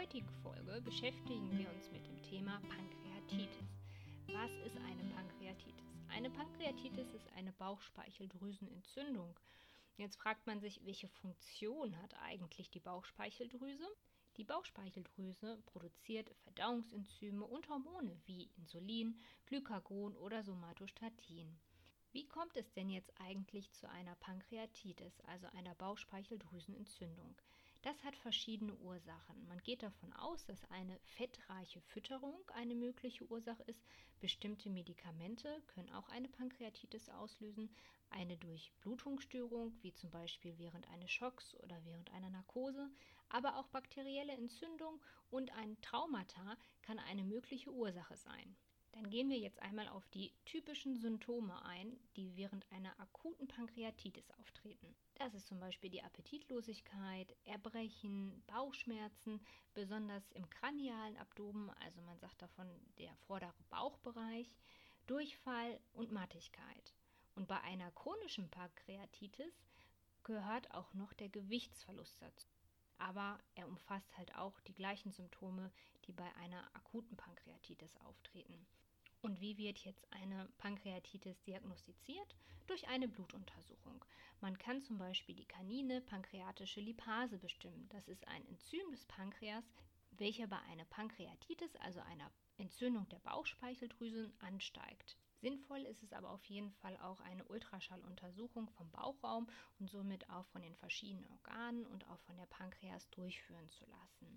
heutigen Folge beschäftigen wir uns mit dem Thema Pankreatitis. Was ist eine Pankreatitis? Eine Pankreatitis ist eine Bauchspeicheldrüsenentzündung. Jetzt fragt man sich, welche Funktion hat eigentlich die Bauchspeicheldrüse? Die Bauchspeicheldrüse produziert Verdauungsenzyme und Hormone wie Insulin, Glucagon oder Somatostatin. Wie kommt es denn jetzt eigentlich zu einer Pankreatitis, also einer Bauchspeicheldrüsenentzündung? Das hat verschiedene Ursachen. Man geht davon aus, dass eine fettreiche Fütterung eine mögliche Ursache ist. Bestimmte Medikamente können auch eine Pankreatitis auslösen. Eine Durchblutungsstörung, wie zum Beispiel während eines Schocks oder während einer Narkose, aber auch bakterielle Entzündung und ein Traumata kann eine mögliche Ursache sein. Dann gehen wir jetzt einmal auf die typischen Symptome ein, die während einer akuten Pankreatitis auftreten. Das ist zum Beispiel die Appetitlosigkeit, Erbrechen, Bauchschmerzen, besonders im kranialen Abdomen, also man sagt davon der vordere Bauchbereich, Durchfall und Mattigkeit. Und bei einer chronischen Pankreatitis gehört auch noch der Gewichtsverlust dazu. Aber er umfasst halt auch die gleichen Symptome, die bei einer akuten Pankreatitis auftreten. Und wie wird jetzt eine Pankreatitis diagnostiziert? Durch eine Blutuntersuchung. Man kann zum Beispiel die canine pankreatische Lipase bestimmen. Das ist ein Enzym des Pankreas, welcher bei einer Pankreatitis, also einer Entzündung der Bauchspeicheldrüsen, ansteigt. Sinnvoll ist es aber auf jeden Fall auch eine Ultraschalluntersuchung vom Bauchraum und somit auch von den verschiedenen Organen und auch von der Pankreas durchführen zu lassen.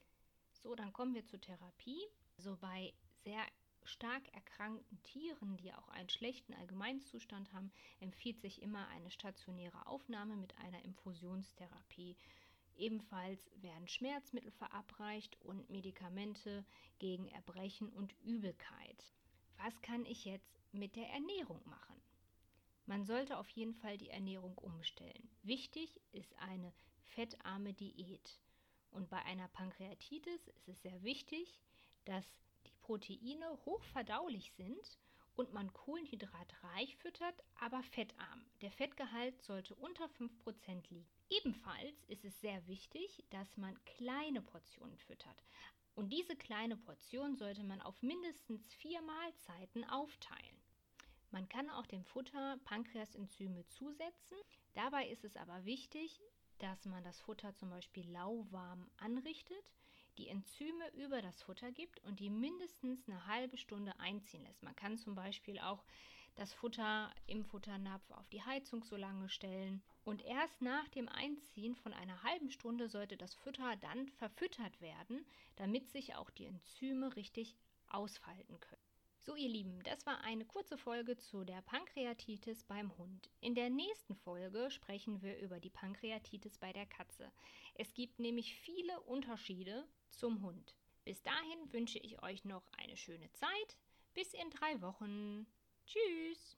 So, dann kommen wir zur Therapie. Also bei sehr stark erkrankten Tieren, die auch einen schlechten Allgemeinzustand haben, empfiehlt sich immer eine stationäre Aufnahme mit einer Infusionstherapie. Ebenfalls werden Schmerzmittel verabreicht und Medikamente gegen Erbrechen und Übelkeit. Was kann ich jetzt mit der Ernährung machen? Man sollte auf jeden Fall die Ernährung umstellen. Wichtig ist eine fettarme Diät. Und bei einer Pankreatitis ist es sehr wichtig, dass die Proteine hochverdaulich sind und man kohlenhydratreich füttert, aber fettarm. Der Fettgehalt sollte unter 5% liegen. Ebenfalls ist es sehr wichtig, dass man kleine Portionen füttert. Und diese kleine Portion sollte man auf mindestens 4 Mahlzeiten aufteilen. Man kann auch dem Futter Pankreasenzyme zusetzen. Dabei ist es aber wichtig, dass man das Futter zum Beispiel lauwarm anrichtet, die Enzyme über das Futter gibt und die mindestens eine halbe Stunde einziehen lässt. Man kann zum Beispiel auch das Futter im Futternapf auf die Heizung so lange stellen und erst nach dem Einziehen von einer halben Stunde sollte das Futter dann verfüttert werden, damit sich auch die Enzyme richtig ausfalten können. So ihr Lieben, das war eine kurze Folge zu der Pankreatitis beim Hund. In der nächsten Folge sprechen wir über die Pankreatitis bei der Katze. Es gibt nämlich viele Unterschiede zum Hund. Bis dahin wünsche ich euch noch eine schöne Zeit. Bis in 3 Wochen. Tschüss!